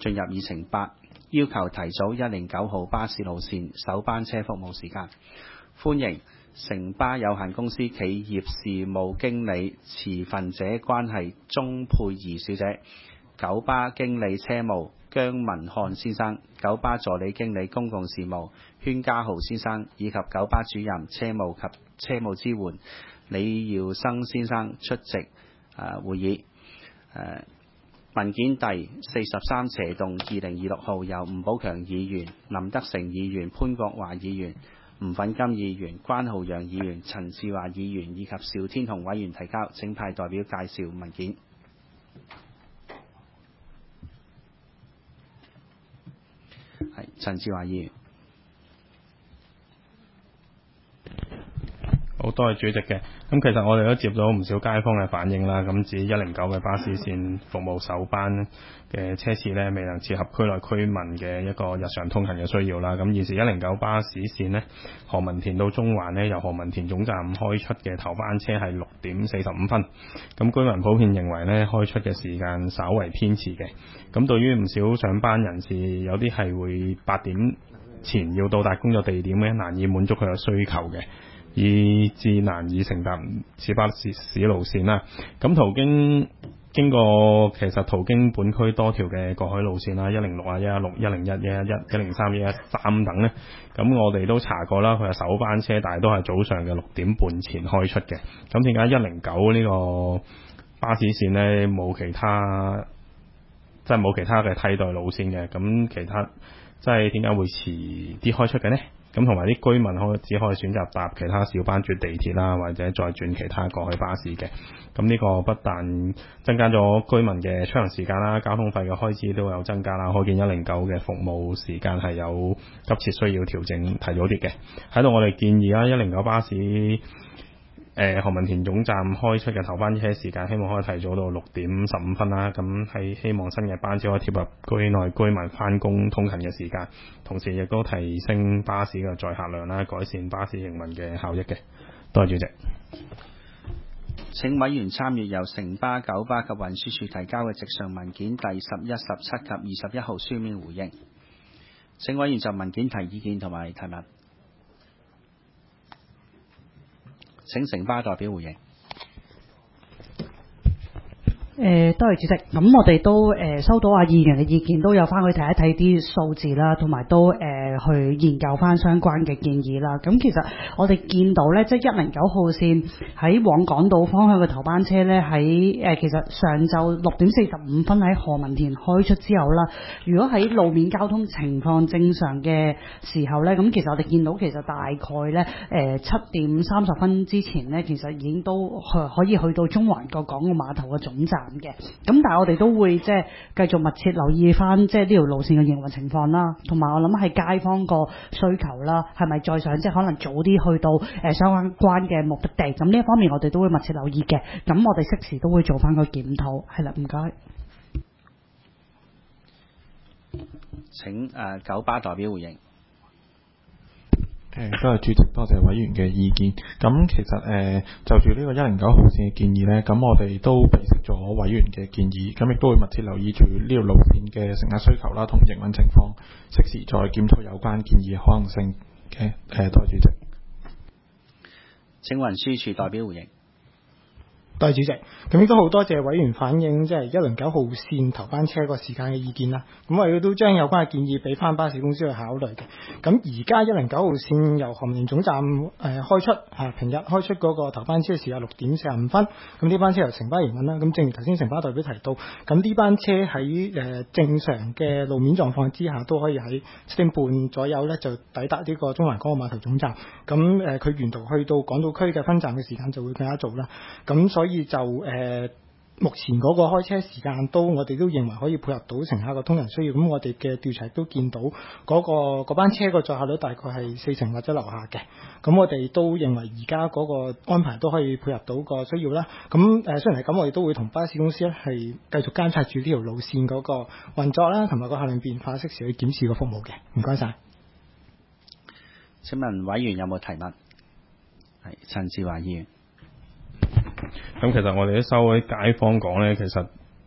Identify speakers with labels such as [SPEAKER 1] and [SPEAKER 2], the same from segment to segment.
[SPEAKER 1] 進入議程8，要求提早109號巴士路線首班車服務時間。歡迎城巴有限公司企業事務經理持份者關係鍾佩儀小姐、九巴經理車務姜文漢先生、九巴助理經理公共事務禤家豪先生，以及九巴主任車務及車務支援李耀生先生出席會議。文件第43/2026號由吳寶強議員、林德成議員、潘國華議員、吳奮金議員、關浩洋議員、陳志華議員以及邵天虹委員提交，請派代表介紹文件。陳志華議員。
[SPEAKER 2] 好多謝主席嘅。咁其實我哋都接到唔少街坊嘅反映啦。咁指109嘅巴士線服務首班嘅車次呢，未能切合區內居民嘅一個日常通勤嘅需要啦。咁現時109巴士線呢，何文田到中環呢，由何文田總站開出嘅頭班車係6點45分。咁居民普遍認為呢，開出嘅時間稍為偏遲嘅。咁對於唔少上班人士，有啲係會8點前要到達工作地點嘅，難以滿足佢嘅需求嘅，以致難以乘搭此巴士路線啦。咁經過其實途經本區多條嘅過海路線啦，106啊、116、101、111、103、113等呢，咁我哋都查過啦，佢係首班車，但係都係早上嘅6點半前開出嘅。咁點解109呢個巴士線呢冇其他嘅替代路線嘅？咁其他即係點解會遲啲開出嘅呢？咁同埋啲居民只可以選擇搭其他小班轉地鐵啦，或者再轉其他過海巴士嘅。咁呢個不但增加咗居民嘅出行時間啦，交通費嘅開支都有增加啦。可見109嘅服務時間係有急切需要調整提早啲嘅。喺度我哋建議啦，109巴士何文田總站開出嘅頭班車時間，希望可以提早到6點15分啦。咁係希望新嘅班次可以貼合區內居民返工通勤嘅時間，同時亦都提升巴士嘅載客量啦，改善巴士營運嘅效益嘅。多謝主席。
[SPEAKER 1] 請委員參閱由城巴、九巴及運輸署提交嘅直上文件第11、17及21號書面回應。請委員就文件提意見同埋提問。請城巴代表回應。
[SPEAKER 3] 多謝主席。咁我哋都收到議員嘅意見，都有翻去睇一睇啲數字啦，同埋都去研究翻相關嘅建議啦。咁其實我哋見到咧，即係109號線喺往港島方向嘅頭班車咧，喺其實上晝6點45分喺何文田開出之後啦。如果喺路面交通情況正常嘅時候咧，咁其實我哋見到其實大概咧7點30分之前咧，其實已經都可以去到中環個港澳碼頭嘅總站嘅。咁但係我哋都會即係繼續密切留意翻即係呢條路線嘅營運情況啦，同埋我諗係街坊個需求啦，係咪再想即係可能早啲去到相關嘅目的地，咁呢一方面我哋都會密切留意嘅。咁我哋適時都會做翻個檢討。係啦，唔該。
[SPEAKER 1] 請九巴代表回應。
[SPEAKER 4] 多謝主席，多謝委員嘅意見。咁其實就住呢個109號線嘅建議呢，咁我哋都備悉咗委員嘅建議，咁亦都會密切留意住呢條路線嘅乘客需求啦同營運情況，適時再檢討有關建議可能性嘅。多謝主席。
[SPEAKER 1] 請運輸署代表回應。
[SPEAKER 5] 多謝主席，咁亦都好多謝委員反映即係109號線頭班車個時間嘅意見啦。咁我哋都將有關嘅建議俾翻巴士公司去考慮嘅。咁而家109號線由何文田總站開出平日開出嗰個頭班車時間6點45分，咁呢班車由城巴營運啦。咁正如頭先城巴代表提到，咁呢班車喺正常嘅路面狀況之下，都可以喺7點半左右咧就抵達呢個中環港澳碼頭總站。咁佢沿途去到港島區嘅分站嘅時間就會更加早啦。咁所以就目前嗰個開車時間我哋都認為可以配合到乘客嘅通勤需要。咁我哋嘅調查都見到嗰班車個載客率大概係40%或者樓下嘅。咁我哋都認為而家嗰個安排都可以配合到個需要啦。咁雖然係咁，我哋都會同巴士公司咧係繼續監察住呢條路線嗰個運作啦，同埋個客量變化，適時去檢視個服務嘅。唔該晒。
[SPEAKER 1] 請問委員有冇提問？係陳志華議員。
[SPEAKER 2] 咁其實我哋都收啲街坊講呢，其實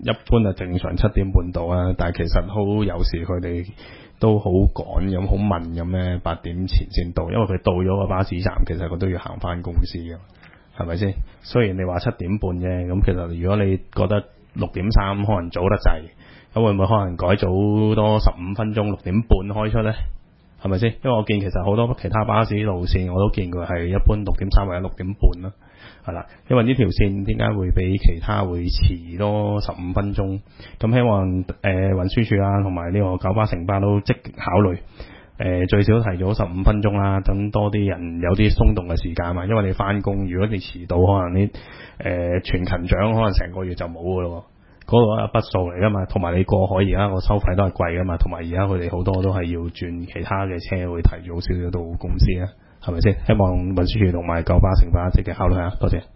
[SPEAKER 2] 一般正常7點半到啊，但係其實好有時佢哋都好趕咁，好問咁咧，8點前先到，因為佢到咗個巴士站，其實佢都要行翻公司嘅，係咪先？雖然你話7點半啫，咁其實如果你覺得6點3可能早得滯，咁會唔會可能改早多15分鐘，6點半開出呢？係咪先？因為我見其實好多其他巴士路線我都見佢係一般6點3或者6點半啦，係啦。因為呢條線點解會比其他會遲多15分鐘？咁希望運輸署啦，同埋呢個九巴城巴都積極考慮，最少提早15分鐘啦，等多啲人有啲鬆動嘅時間嘛。因為你翻工，如果你遲到，可能你全勤獎可能成個月就冇㗎咯。嗰個係筆數嚟噶嘛，同埋你過海而家個收費都係貴噶嘛，同埋而家佢哋好多都係要轉其他嘅車，會提早少少到公司啊，係咪先？希望運輸署同埋九巴城巴積極考慮下，多謝。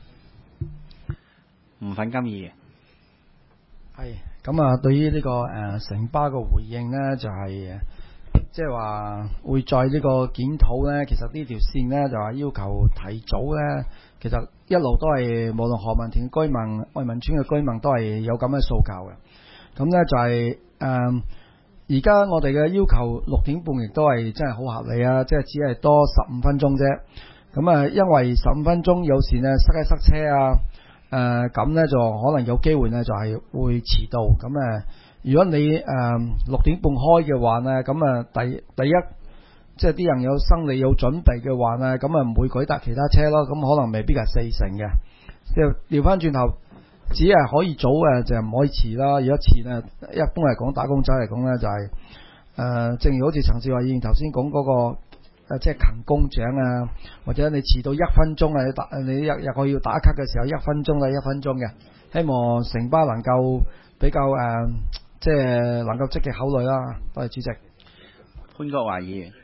[SPEAKER 1] 吳奮金議員，
[SPEAKER 6] 係咁啊，對於呢個城巴嘅回應呢，就係即係話會再呢個檢討呢。其實呢條線呢，就話要求提早呢。其實一路都係無論何文田居民、愛民村嘅居民都係有咁嘅訴求嘅。咁呢就係而家我哋嘅要求6點半亦都係真係好合理啊！即係只係多15分鐘啫。咁啊，因為15分鐘有時呢塞車啊，咁呢就可能有機會呢就係會遲到。咁如果你6點半開嘅話呢，咁第一。即係啲人有生理有準備嘅話呢，咁唔會舉搭其他車咯，咁可能未必係4成嘅。即係調翻轉頭，只係可以早就唔可以遲啦。如果遲呢，一般嚟講打工仔嚟講呢，就係正如好似陳志華議員頭先講嗰個即係勤工獎啊，或者你遲到1分鐘啊，你日我要打卡嘅時候1分鐘啦，1分鐘嘅。希望城巴能夠比較即係能夠積極考慮啦。多謝主席。
[SPEAKER 1] 潘國華議員。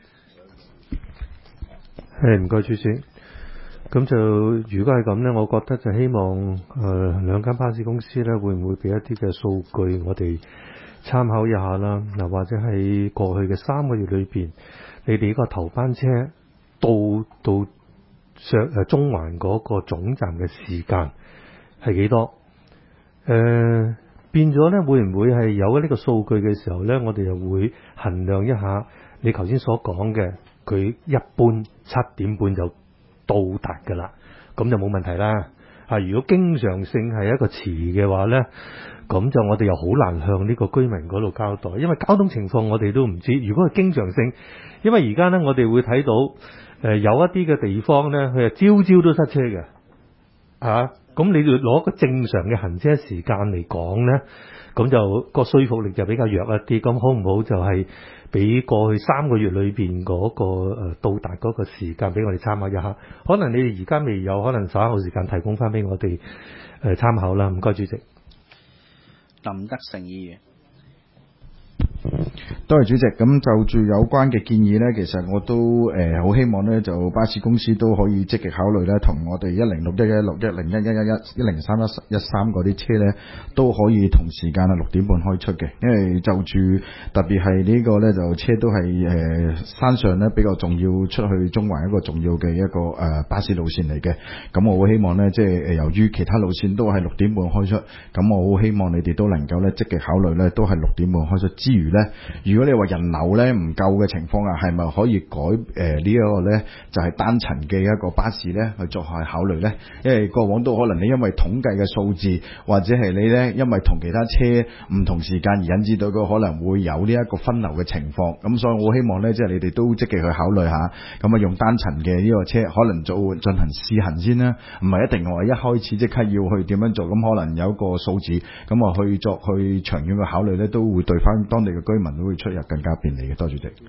[SPEAKER 7] 唔該主席，咁就如果係咁呢，我覺得就希望兩間巴士公司呢，會唔會俾一啲嘅數據我哋參考一下啦？嗱，或者喺過去嘅3個月裏邊，你哋呢個頭班車到中環嗰個總站嘅時間係幾多？變咗呢，會唔會係有呢個數據嘅時候呢，我哋又會衡量一下你頭先所講嘅。佢一般7點半就到達㗎啦，咁就冇問題啦。如果經常性係一個遲嘅話呢，咁就我哋又好難向呢個居民嗰度交代，因為交通情況我哋都唔知。如果係經常性，因為而家呢，我哋會睇到有一啲嘅地方呢，佢係朝朝都塞車嘅，咁你要攞個正常嘅行車時間嚟講呢，咁就個說服力就比較弱一啲。咁好唔好就係俾過去3個月裏邊嗰個到達嗰個時間俾我哋參考一下？可能你哋而家未有，可能稍後時間提供翻俾我哋參考啦。唔該，主席。
[SPEAKER 1] 林德成議員。
[SPEAKER 8] 多謝主席。咁就住有關嘅建議呢，其實我都好希望呢，就巴士公司都可以積極考慮呢，同我哋106、116、101、111、103、113嗰啲車呢，都可以同時間6點半開出嘅。因為就住特別係呢個呢，就車都係山上呢比較重要，出去中環一個重要嘅一個巴士路線嚟嘅。咁我好希望呢，即係由於其他路線都係6點半開出，咁我好希望你哋都能夠呢積極考慮呢，都係6點半開出之餘呢，如果你話人流咧唔夠嘅情況下，係咪可以改呢一個咧就係單層嘅一個巴士咧去作下考慮咧？因為過往都可能你因為統計嘅數字，或者係你咧因為同其他車唔同時間而引致到佢可能會有呢一個分流嘅情況。咁所以我希望咧，即係你哋都積極去考慮下，咁啊用單層嘅呢個車可能做進行試行先啦，唔係一定話一開始即刻要去點樣做。咁可能有一個數字，咁啊去長遠嘅考慮咧，都會對翻當地嘅居民都會出入更加便利嘅。多謝主席。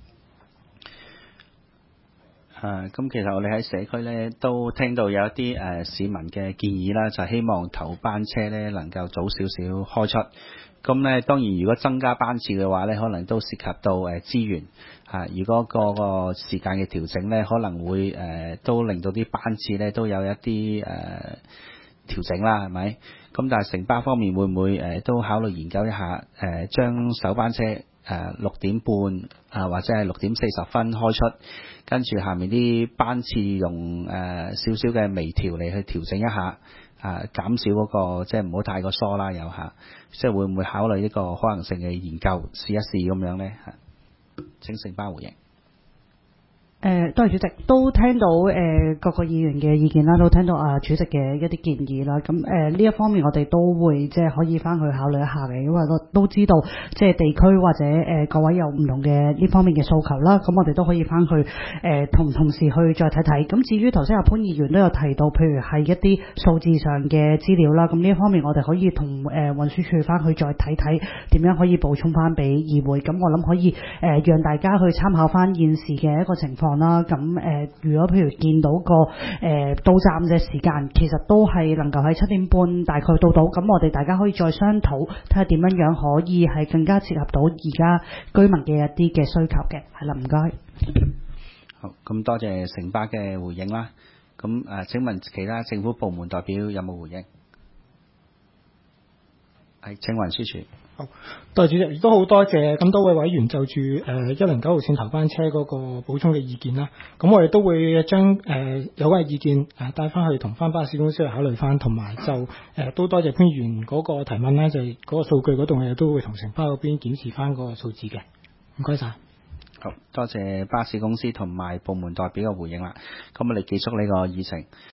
[SPEAKER 1] 咁其實我哋喺社區咧都聽到有一啲市民嘅建議啦，就希望頭班車咧能夠早少少開出。咁咧當然如果增加班次嘅話咧，可能都涉及到資源如果個時間嘅調整咧，可能會都令到啲班次咧都有一啲調整啦，係咪？咁但係城巴方面會唔會都考慮研究一下將首班車6點半或者係6點40分開出，跟住下面啲班次用少少嘅微調嚟去調整一下， 減少嗰個即係唔好太過疏啦，有嚇，即係會唔會考慮呢個可能性嘅研究試一試咁樣咧嚇？請城巴回應。
[SPEAKER 3] 多謝主席，都聽到各個議員嘅意見啦，都聽到主席嘅一啲建議啦。咁呢一方面我哋都會即係可以翻去考慮一下嘅，因為都知道即係地區或者各位有唔同嘅呢方面嘅訴求啦。咁我哋都可以翻去同同事去再睇睇。咁至於頭先阿潘議員都有提到，譬如係一啲數字上嘅資料啦，咁呢一方面我哋可以同運輸署翻去再睇睇點樣可以補充翻俾議會。咁我諗可以讓大家去參考翻現時嘅一個情況啦。咁如果譬如見到個到站嘅時間，其實都係能夠喺7點半大概到，咁我哋大家可以再商討睇下點樣可以係更加切合到而家居民嘅一啲嘅需求嘅。係啦，唔該。
[SPEAKER 1] 好，咁多謝城巴嘅回應啦。咁請問其他政府部門代表有冇回應？係，請運輸署。
[SPEAKER 5] 好，多謝主席，亦都好多謝咁多位委員就住109號線頭班車嗰個補充嘅意見啦。咁我哋都會將有關嘅意見帶翻去同翻巴士公司去考慮翻，同埋就都多謝潘議員嗰個提問啦，就係嗰個數據嗰度，我哋都會同城巴嗰邊檢視翻嗰個數字嘅。唔該晒。
[SPEAKER 1] 好，多謝巴士公司同埋部門代表嘅回應啦。咁我哋結束呢個議程。